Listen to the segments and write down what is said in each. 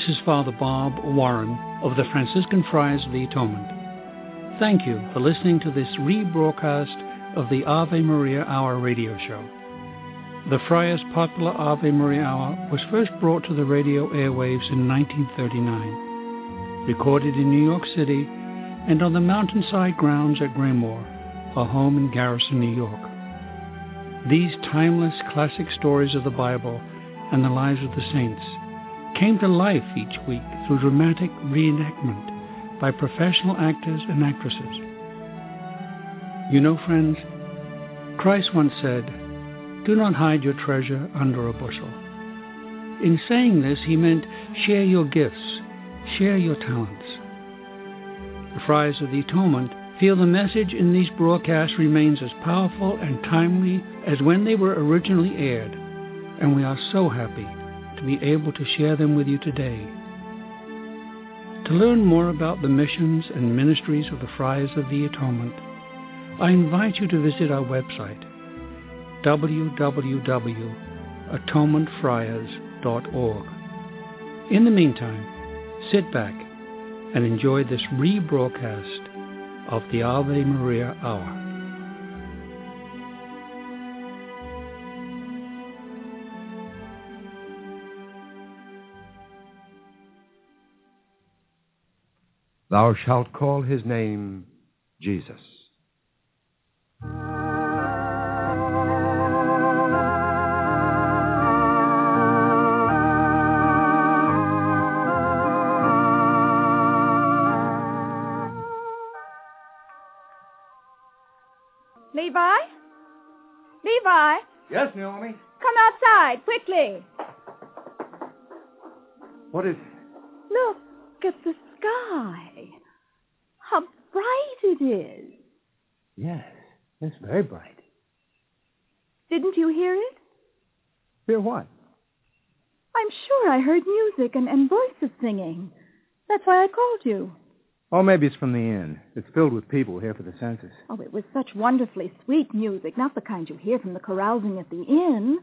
This is Father Bob Warren of the Franciscan Friars of the Atonement. Thank you for listening to this rebroadcast of the Ave Maria Hour radio show. The Friars' popular Ave Maria Hour was first brought to the radio airwaves in 1939, recorded in New York City and on the mountainside grounds at Graymoor, our home in Garrison, New York. These timeless classic stories of the Bible and the lives of the saints came to life each week through dramatic reenactment by professional actors and actresses. You know, friends, Christ once said, "Do not hide your treasure under a bushel." In saying this, he meant share your gifts, share your talents. The Friars of the Atonement feel the message in these broadcasts remains as powerful and timely as when they were originally aired, and we are so happy to be able to share them with you today. To learn more about the missions and ministries of the Friars of the Atonement, I invite you to visit our website, www.atonementfriars.org. In the meantime, sit back and enjoy this rebroadcast of the Ave Maria Hour. Thou shalt call his name Jesus. Levi? Levi? Yes, Naomi? Come outside, quickly. What is it? Look at the sky. How bright it is. Yes, it's very bright. Didn't you hear it? Hear what? I'm sure I heard music and voices singing. That's why I called you. Oh, maybe it's from the inn. It's filled with people here for the census. Oh, it was such wonderfully sweet music, not the kind you hear from the carousing at the inn.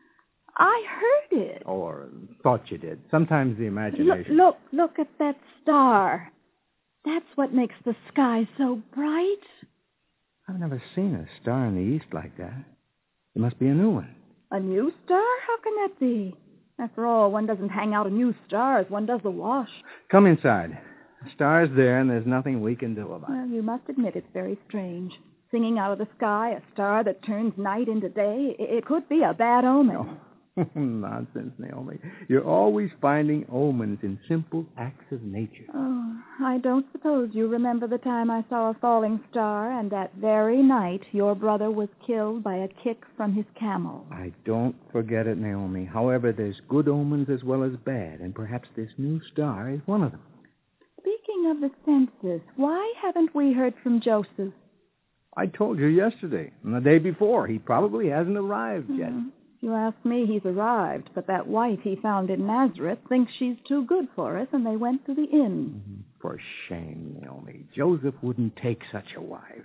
I heard it. Or thought you did. Sometimes the imagination... Look at that star. That's what makes the sky so bright. I've never seen a star in the east like that. It must be a new one. A new star? How can that be? After all, one doesn't hang out a new star as one does the wash. Come inside. The star's there, and there's nothing we can do about it. Well, you must admit it's very strange. Singing out of the sky, a star that turns night into day, it could be a bad omen. Oh. Nonsense, Naomi. You're always finding omens in simple acts of nature. Oh, I don't suppose you remember the time I saw a falling star, and that very night your brother was killed by a kick from his camel. I don't forget it, Naomi. However, there's good omens as well as bad, and perhaps this new star is one of them. Speaking of the census, why haven't we heard from Joseph? I told you yesterday, and the day before. He probably hasn't arrived yet. If you ask me, he's arrived, but that wife he found in Nazareth thinks she's too good for us, and they went to the inn. For shame, Naomi. Joseph wouldn't take such a wife.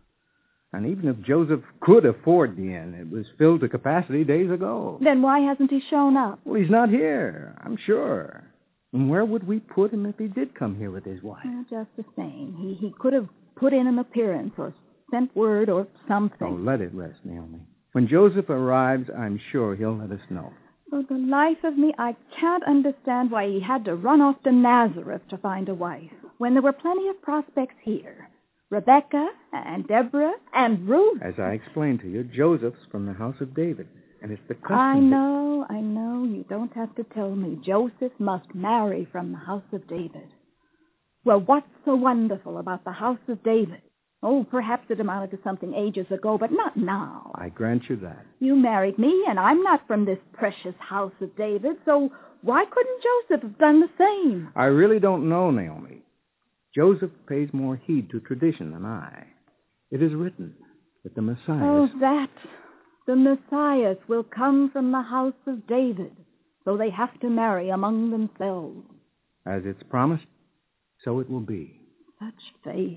And even if Joseph could afford the inn, it was filled to capacity days ago. Then why hasn't he shown up? Well, he's not here, I'm sure. And where would we put him if he did come here with his wife? Well, just the same. He could have put in an appearance or sent word or something. Oh, let it rest, Naomi. When Joseph arrives, I'm sure he'll let us know. For the life of me, I can't understand why he had to run off to Nazareth to find a wife, when there were plenty of prospects here. Rebecca and Deborah and Ruth. As I explained to you, Joseph's from the house of David, and it's the custom... I know. You don't have to tell me. Joseph must marry from the house of David. Well, what's so wonderful about the house of David? Oh, perhaps it amounted to something ages ago, but not now. I grant you that. You married me, and I'm not from this precious house of David, so why couldn't Joseph have done the same? I really don't know, Naomi. Joseph pays more heed to tradition than I. It is written that the Messiah... Oh, that. The Messiah will come from the house of David, so they have to marry among themselves. As it's promised, so it will be. Such faith.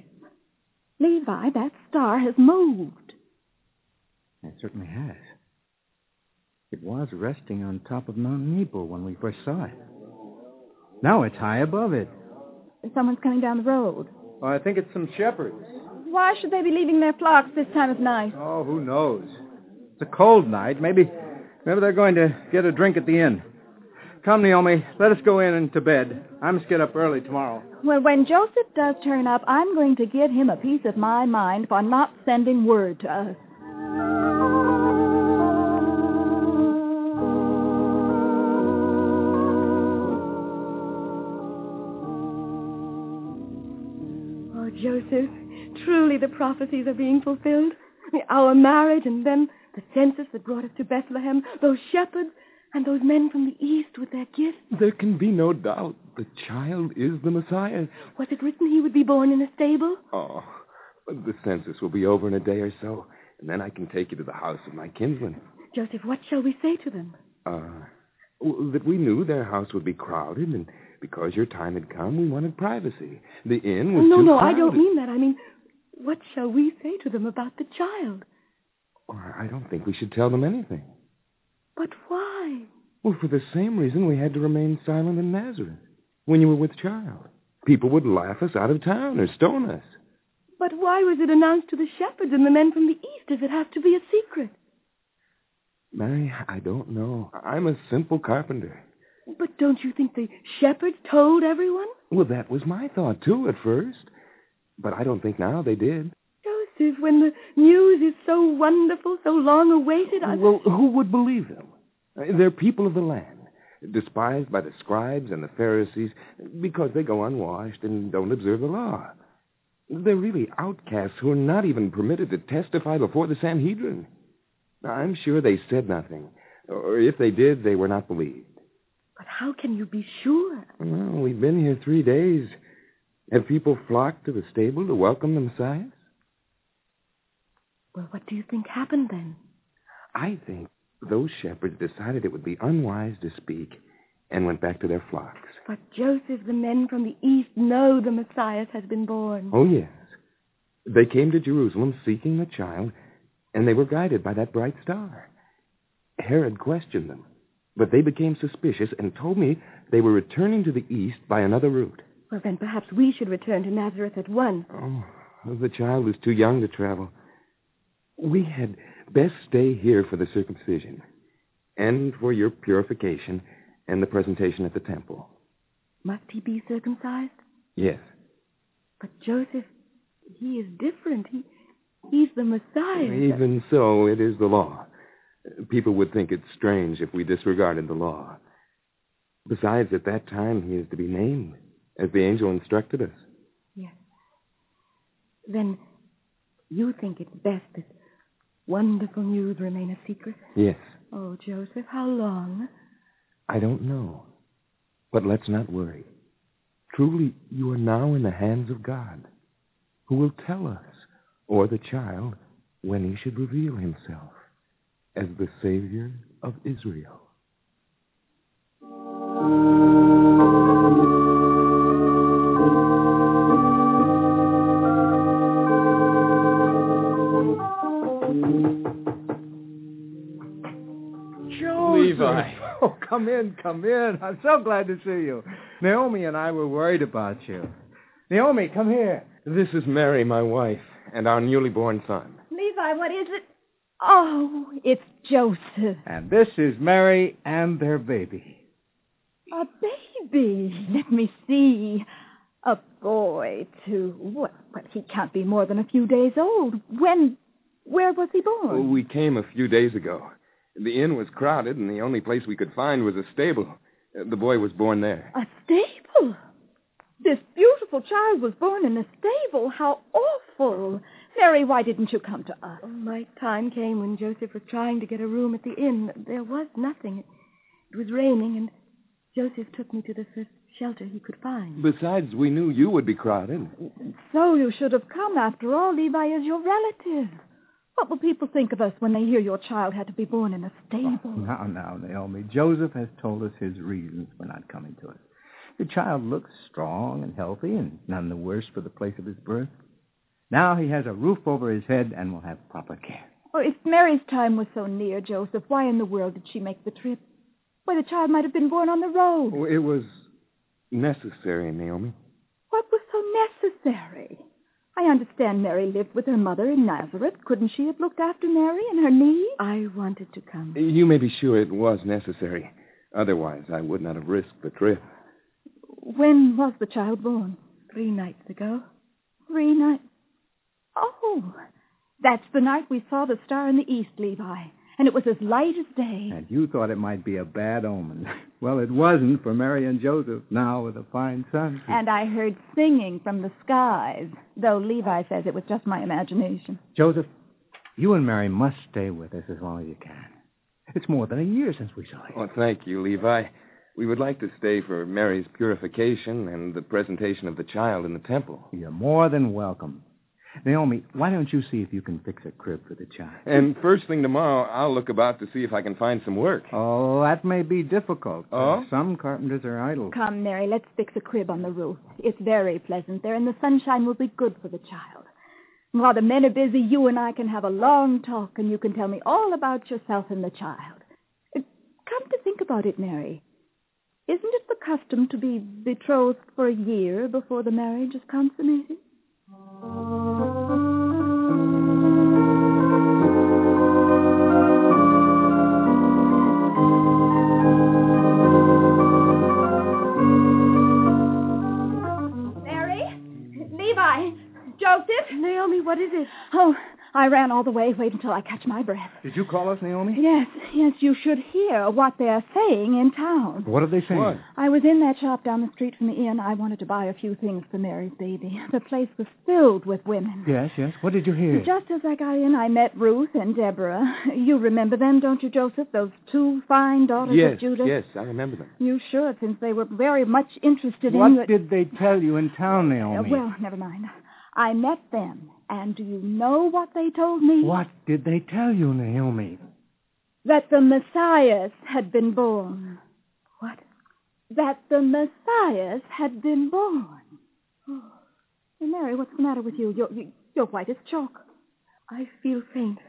Levi, that star has moved. It certainly has. It was resting on top of Mount Nebo when we first saw it. Now it's high above it. Someone's coming down the road. Oh, I think it's some shepherds. Why should they be leaving their flocks this time of night? Oh, who knows? It's a cold night. Maybe they're going to get a drink at the inn. Come, Naomi, let us go in and to bed. I must get up early tomorrow. Well, when Joseph does turn up, I'm going to give him a piece of my mind for not sending word to us. Oh, Joseph, truly the prophecies are being fulfilled. Our marriage and then the census that brought us to Bethlehem, those shepherds, and those men from the east with their gifts. There can be no doubt the child is the Messiah. Was it written he would be born in a stable? Oh, the census will be over in a day or so, and then I can take you to the house of my kinsman. Joseph, what shall we say to them? That we knew their house would be crowded, and because your time had come, we wanted privacy. The inn was too No, crowded. I don't mean that. I mean, what shall we say to them about the child? I don't think we should tell them anything. But why? Well, for the same reason we had to remain silent in Nazareth when you were with child. People would laugh us out of town or stone us. But why was it announced to the shepherds and the men from the east if it has to be a secret? Mary, I don't know. I'm a simple carpenter. But don't you think the shepherds told everyone? Well, that was my thought, too, at first. But I don't think now they did. Joseph, when the news is so wonderful, so long awaited, Well, who would believe them? They're people of the land, despised by the scribes and the Pharisees because they go unwashed and don't observe the law. They're really outcasts who are not even permitted to testify before the Sanhedrin. I'm sure they said nothing, or if they did, they were not believed. But how can you be sure? Well, we've been here 3 days. Have people flocked to the stable to welcome the Messiah? Well, what do you think happened then? I think those shepherds decided it would be unwise to speak and went back to their flocks. But Joseph, the men from the east know the Messiah has been born. Oh, yes. They came to Jerusalem seeking the child, and they were guided by that bright star. Herod questioned them, but they became suspicious and told me they were returning to the east by another route. Well, then perhaps we should return to Nazareth at once. Oh, the child was too young to travel. We had best stay here for the circumcision and for your purification and the presentation at the temple. Must he be circumcised? Yes. But Joseph, he is different. He's the Messiah. Even so, it is the law. People would think it strange if we disregarded the law. Besides, at that time, he is to be named, as the angel instructed us. Yes. Then you think it's best that wonderful news remain a secret? Yes. Oh, Joseph, how long? I don't know. But let's not worry. Truly, you are now in the hands of God, who will tell us, or the child, when he should reveal himself as the Savior of Israel. Levi. Oh, come in. I'm so glad to see you. Naomi and I were worried about you. Naomi, come here. This is Mary, my wife, and our newly born son. Levi, what is it? Oh, it's Joseph. And this is Mary and their baby. A baby. Let me see. A boy, too. Well, but he can't be more than a few days old. Where was he born? We came a few days ago. The inn was crowded, and the only place we could find was a stable. The boy was born there. A stable? This beautiful child was born in a stable. How awful. Mary, why didn't you come to us? Oh, my time came when Joseph was trying to get a room at the inn. There was nothing. It was raining, and Joseph took me to the first shelter he could find. Besides, we knew you would be crowded. So you should have come. After all, Levi is your relative. What will people think of us when they hear your child had to be born in a stable? Oh, now, Naomi. Joseph has told us his reasons for not coming to us. The child looks strong and healthy and none the worse for the place of his birth. Now he has a roof over his head and will have proper care. Oh, if Mary's time was so near, Joseph, why in the world did she make the trip? Why, the child might have been born on the road. Oh, it was necessary, Naomi. What was so necessary? I understand Mary lived with her mother in Nazareth. Couldn't she have looked after Mary and her niece? I wanted to come. You may be sure it was necessary. Otherwise, I would not have risked the trip. When was the child born? 3 nights ago. 3 nights. Oh, that's the night we saw the star in the east, Levi. And it was as light as day. And you thought it might be a bad omen. Well, it wasn't for Mary and Joseph, now with a fine sun. And I heard singing from the skies, though Levi says it was just my imagination. Joseph, you and Mary must stay with us as long as you can. It's more than a year since we saw you. Oh, thank you, Levi. We would like to stay for Mary's purification and the presentation of the child in the temple. You're more than welcome. Naomi, why don't you see if you can fix a crib for the child? And first thing tomorrow, I'll look about to see if I can find some work. Oh, that may be difficult. Oh? Some carpenters are idle. Come, Mary, let's fix a crib on the roof. It's very pleasant there, and the sunshine will be good for the child. While the men are busy, you and I can have a long talk, and you can tell me all about yourself and the child. Come to think about it, Mary. Isn't it the custom to be betrothed for a year before the marriage is consummated? Mary? Levi? Joseph? Naomi, what is it? Oh, I ran all the way. Wait until I catch my breath. Did you call us, Naomi? Yes, you should hear what they're saying in town. What are they saying? What? I was in that shop down the street from the inn. I wanted to buy a few things for Mary's baby. The place was filled with women. Yes. What did you hear? Just as I got in, I met Ruth and Deborah. You remember them, don't you, Joseph? Those 2 fine daughters of Judah? Yes, I remember them. You should, since they were very much interested in... What did they tell you in town, Naomi? Well, never mind. I met them, and do you know what they told me? What did they tell you, Naomi? That the Messiah had been born. What? That the Messiah had been born. Oh. Hey, Mary, what's the matter with you? You're white as chalk. I feel faint.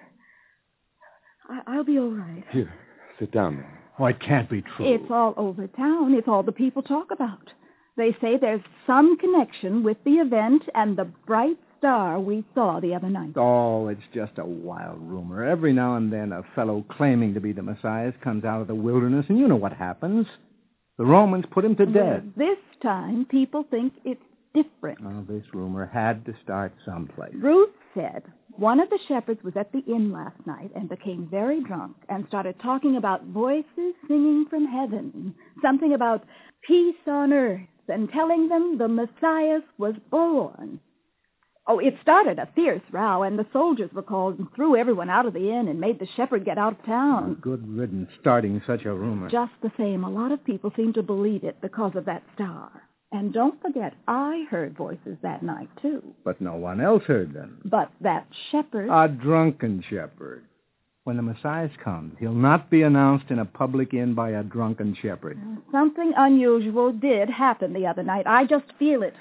I'll be all right. Here, sit down, Mary. Oh, it can't be true. It's all over town. It's all the people talk about. They say there's some connection with the event and the bright star we saw the other night. Oh, it's just a wild rumor. Every now and then a fellow claiming to be the Messiah comes out of the wilderness, and you know what happens. The Romans put him to death. This time, people think it's different. Oh, this rumor had to start someplace. Ruth said one of the shepherds was at the inn last night and became very drunk and started talking about voices singing from heaven, something about peace on earth, and telling them the Messiah was born. Oh, it started a fierce row, and the soldiers were called and threw everyone out of the inn and made the shepherd get out of town. Good riddance, starting such a rumor. Just the same, a lot of people seem to believe it because of that star. And don't forget, I heard voices that night, too. But no one else heard them. But that shepherd... A drunken shepherd. When the Messiah comes, he'll not be announced in a public inn by a drunken shepherd. Something unusual did happen the other night. I just feel it.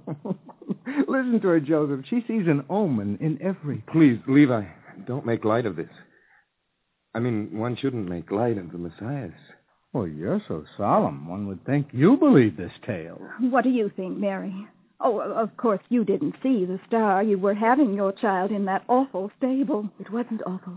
Listen to her, Joseph. She sees an omen in everything. Please, Levi, don't make light of this. I mean, one shouldn't make light of the Messiah. Oh, you're so solemn. One would think you believe this tale. What do you think, Mary? Oh, of course, you didn't see the star. You were having your child in that awful stable. It wasn't awful.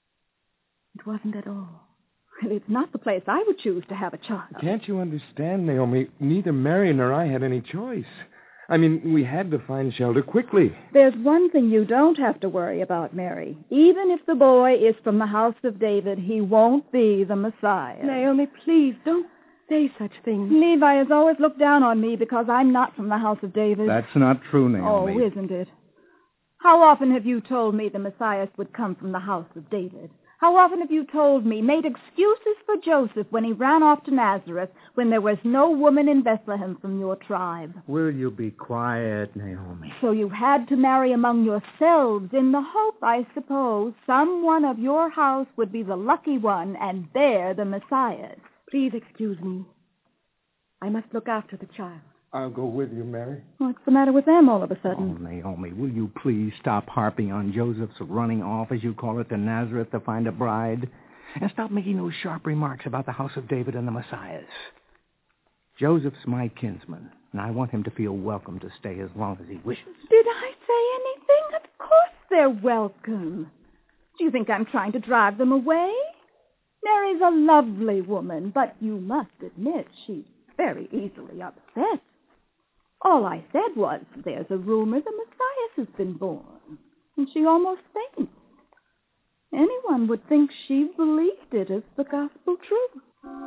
It wasn't at all. Well, it's not the place I would choose to have a child. Can't you understand, Naomi? Neither Mary nor I had any choice. I mean, we had to find shelter quickly. There's one thing you don't have to worry about, Mary. Even if the boy is from the house of David, he won't be the Messiah. Naomi, please, don't say such things. Levi has always looked down on me because I'm not from the house of David. That's not true, Naomi. Oh, isn't it? How often have you told me the Messiah would come from the house of David? How often have you told me, made excuses for Joseph when he ran off to Nazareth when there was no woman in Bethlehem from your tribe? Will you be quiet, Naomi? So you had to marry among yourselves in the hope, I suppose, someone of your house would be the lucky one and bear the Messiah. Please excuse me. I must look after the child. I'll go with you, Mary. What's the matter with them all of a Oh, sudden? Naomi, will you please stop harping on Joseph's running off, as you call it, to Nazareth to find a bride? And stop making those sharp remarks about the house of David and the Messiah. Joseph's my kinsman, and I want him to feel welcome to stay as long as he wishes. Did I say anything? Of course they're welcome. Do you think I'm trying to drive them away? Mary's a lovely woman, but you must admit she's very easily upset. All I said was, there's a rumor the Messiah has been born, and she almost faints. Anyone would think she believed it as the gospel truth.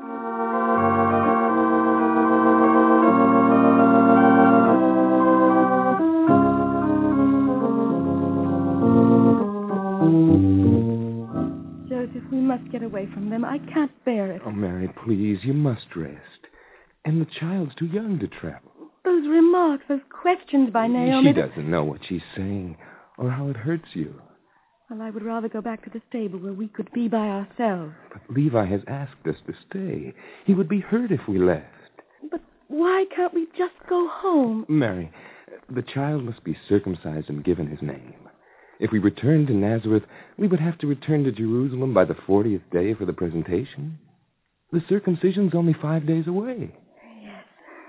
Joseph, we must get away from them. I can't bear it. Oh, Mary, please, you must rest. And the child's too young to travel. Those remarks, those questions by Naomi... She doesn't know what she's saying or how it hurts you. Well, I would rather go back to the stable where we could be by ourselves. But Levi has asked us to stay. He would be hurt if we left. But why can't we just go home? Mary, the child must be circumcised and given his name. If we returned to Nazareth, we would have to return to Jerusalem by the 40th day for the presentation. The circumcision's only 5 days away. Yes.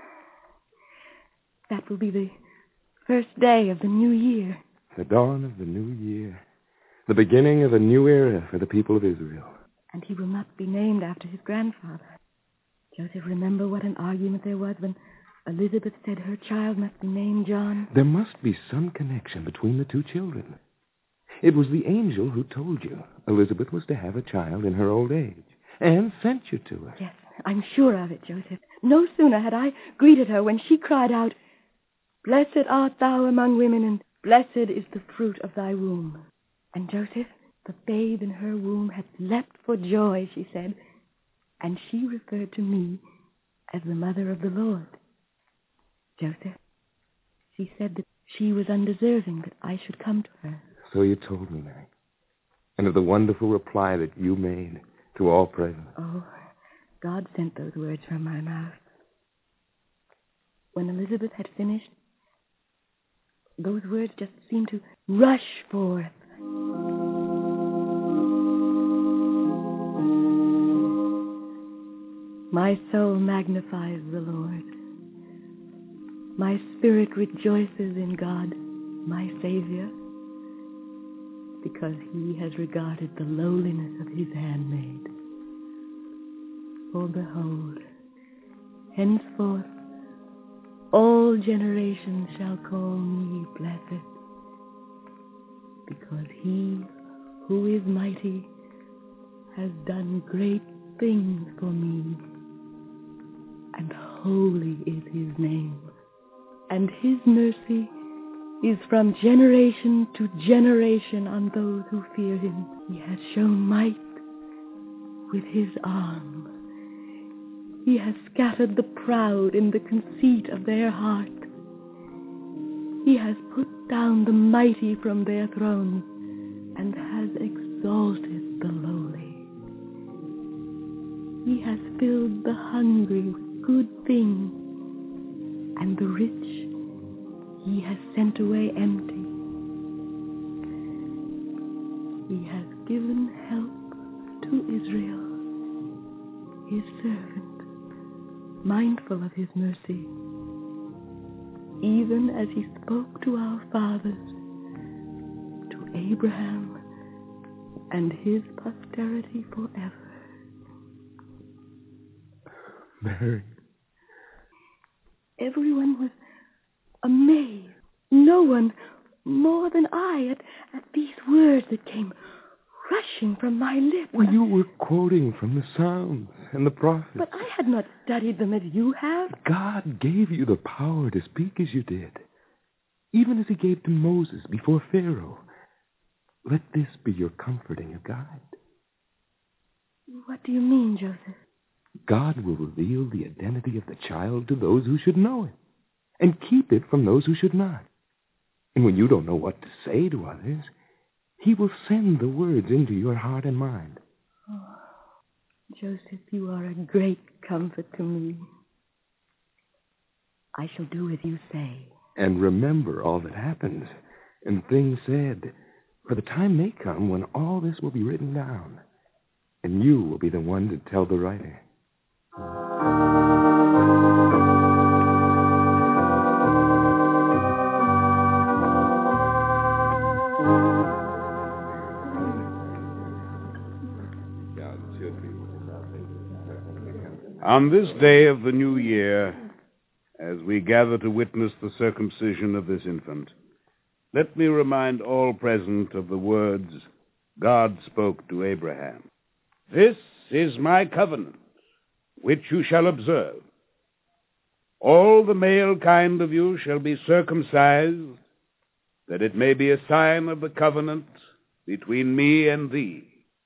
That will be the first day of the new year. The dawn of the new year. The beginning of a new era for the people of Israel. And he will not be named after his grandfather. Joseph, remember what an argument there was when Elizabeth said her child must be named John? There must be some connection between the two children. It was the angel who told you Elizabeth was to have a child in her old age and sent you to her. Yes, I'm sure of it, Joseph. No sooner had I greeted her when she cried out, "Blessed art thou among women, and blessed is the fruit of thy womb." And Joseph, the babe in her womb had leapt for joy, she said, and she referred to me as the mother of the Lord. Joseph, she said that she was undeserving that I should come to her. So you told me, Mary. And of the wonderful reply that you made to all present. Oh, God sent those words from my mouth. When Elizabeth had finished, those words just seemed to rush forth. My soul magnifies the Lord. My spirit rejoices in God, my Savior, because he has regarded the lowliness of his handmaid. For behold, henceforth all generations shall call me blessed, because he who is mighty has done great things for me, and holy is his name, and his mercy is from generation to generation on those who fear him. He has shown might with his arm. He has scattered the proud in the conceit of their heart. He has put down the mighty from their thrones and has exalted the lowly. He has filled the hungry with good things, and the rich he has sent away empty. He has given help to Israel, his servant, mindful of his mercy, even as he spoke to our fathers, to Abraham and his posterity forever. Mary. Everyone was amazed. No one more than I at these words that came rushing from my lips. Well, you were quoting from the Psalms and the prophets. But I had not studied them as you have. God gave you the power to speak as you did, even as he gave to Moses before Pharaoh. Let this be your comfort and your guide. What do you mean, Joseph? God will reveal the identity of the child to those who should know it, and keep it from those who should not. And when you don't know what to say to others, he will send the words into your heart and mind. Oh, Joseph, you are a great comfort to me. I shall do as you say. And remember all that happens and things said, for the time may come when all this will be written down, and you will be the one to tell the writer. On this day of the new year, as we gather to witness the circumcision of this infant, let me remind all present of the words God spoke to Abraham. This is my covenant, which you shall observe. All the male kind of you shall be circumcised, that it may be a sign of the covenant between me and thee.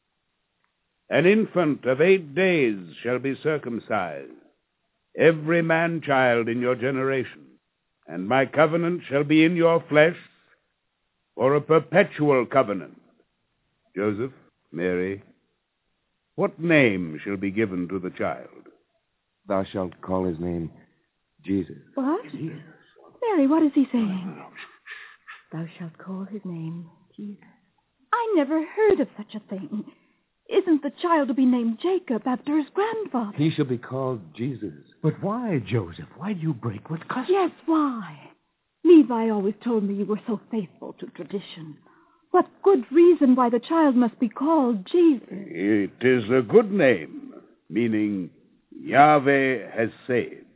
An infant of 8 days shall be circumcised, every man-child in your generation, and my covenant shall be in your flesh for a perpetual covenant. Joseph, Mary, what name shall be given to the child? Thou shalt call his name Jesus. What? Jesus. Mary, what is he saying? Thou shalt call his name Jesus. I never heard of such a thing. Isn't the child to be named Jacob after his grandfather? He shall be called Jesus. But why, Joseph? Why do you break with custom? Yes, why? Levi always told me you were so faithful to tradition. What good reason why the child must be called Jesus? It is a good name, meaning Yahweh has saved.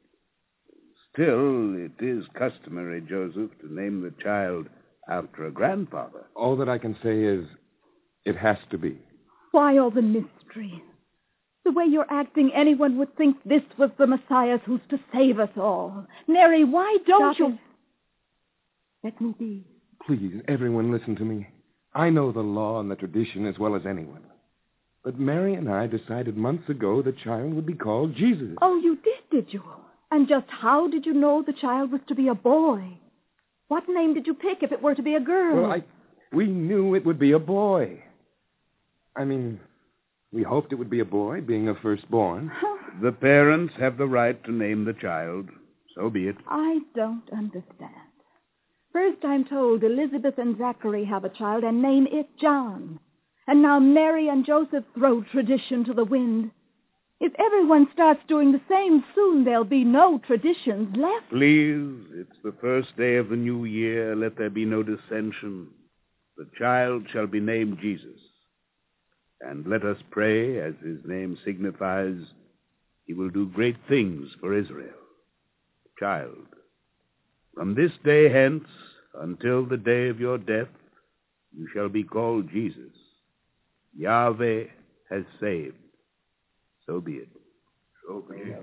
Still, it is customary, Joseph, to name the child after a grandfather. All that I can say is, it has to be. Why all the mystery? The way you're acting, anyone would think this was the Messiah who's to save us all. Mary, why don't Stop you... it. Let me be. Please, everyone listen to me. I know the law and the tradition as well as anyone. But Mary and I decided months ago the child would be called Jesus. Oh, you did you? And just how did you know the child was to be a boy? What name did you pick if it were to be a girl? Well, we knew it would be a boy. I mean, we hoped it would be a boy, being a firstborn. The parents have the right to name the child. So be it. I don't understand. First I'm told Elizabeth and Zachary have a child and name it John. And now Mary and Joseph throw tradition to the wind. If everyone starts doing the same, soon there'll be no traditions left. Please, it's the first day of the new year. Let there be no dissension. The child shall be named Jesus. And let us pray, as his name signifies, he will do great things for Israel. Child, from this day hence until the day of your death, you shall be called Jesus. Yahweh has saved. So be it. So be it.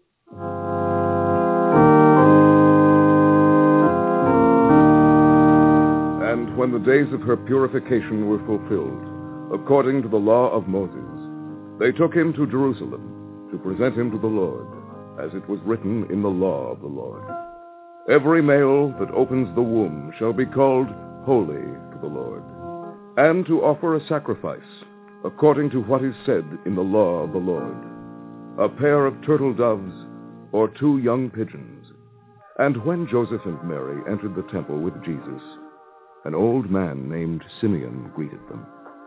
And when the days of her purification were fulfilled, according to the law of Moses, they took him to Jerusalem to present him to the Lord, as it was written in the law of the Lord. Every male that opens the womb shall be called holy to the Lord, and to offer a sacrifice, according to what is said in the law of the Lord, a pair of turtle doves or 2 young pigeons. And when Joseph and Mary entered the temple with Jesus, an old man named Simeon greeted them.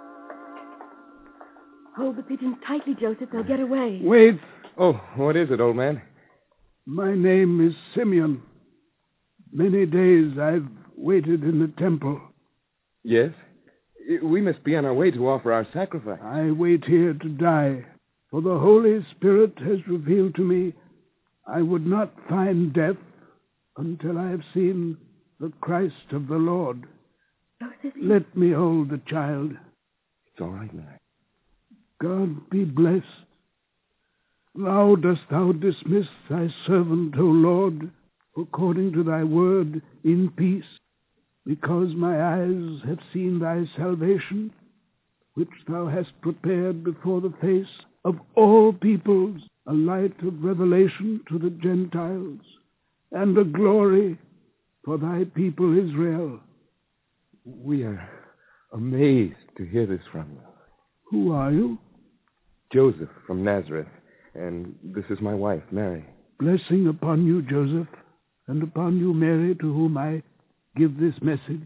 Hold the pigeons tightly, Joseph. They'll get away. Wait. Oh, what is it, old man? My name is Simeon. Many days I've waited in the temple. Yes? We must be on our way to offer our sacrifice. I wait here to die, for the Holy Spirit has revealed to me I would not find death until I have seen the Christ of the Lord. Joseph, Let me hold the child. It's all right, man. God be blessed. Now dost thou dismiss thy servant, O Lord, according to thy word, in peace, because my eyes have seen thy salvation, which thou hast prepared before the face of all peoples, a light of revelation to the Gentiles, and a glory for thy people Israel. We are amazed to hear this from you. Who are you? Joseph from Nazareth, and this is my wife, Mary. Blessing upon you, Joseph, and upon you, Mary, to whom I give this message.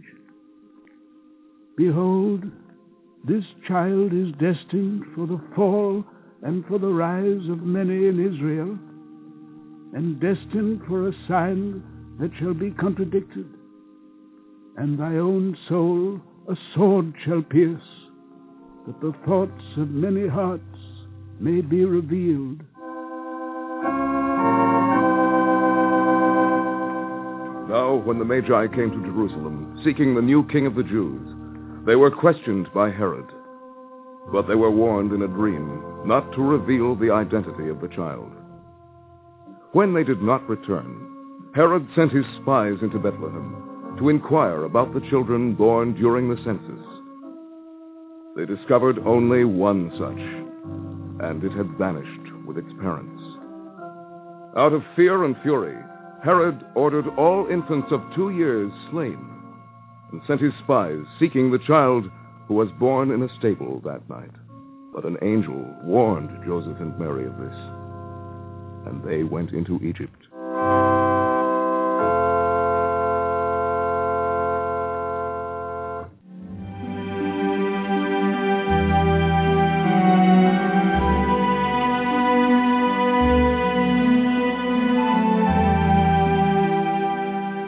Behold, this child is destined for the fall and for the rise of many in Israel, and destined for a sign that shall be contradicted. And thy own soul a sword shall pierce, that the thoughts of many hearts may be revealed. Now, when the Magi came to Jerusalem, seeking the new king of the Jews, they were questioned by Herod. But they were warned in a dream not to reveal the identity of the child. When they did not return, Herod sent his spies into Bethlehem to inquire about the children born during the census. They discovered only one such, and it had vanished with its parents. Out of fear and fury, Herod ordered all infants of 2 years slain and sent his spies seeking the child who was born in a stable that night. But an angel warned Joseph and Mary of this, and they went into Egypt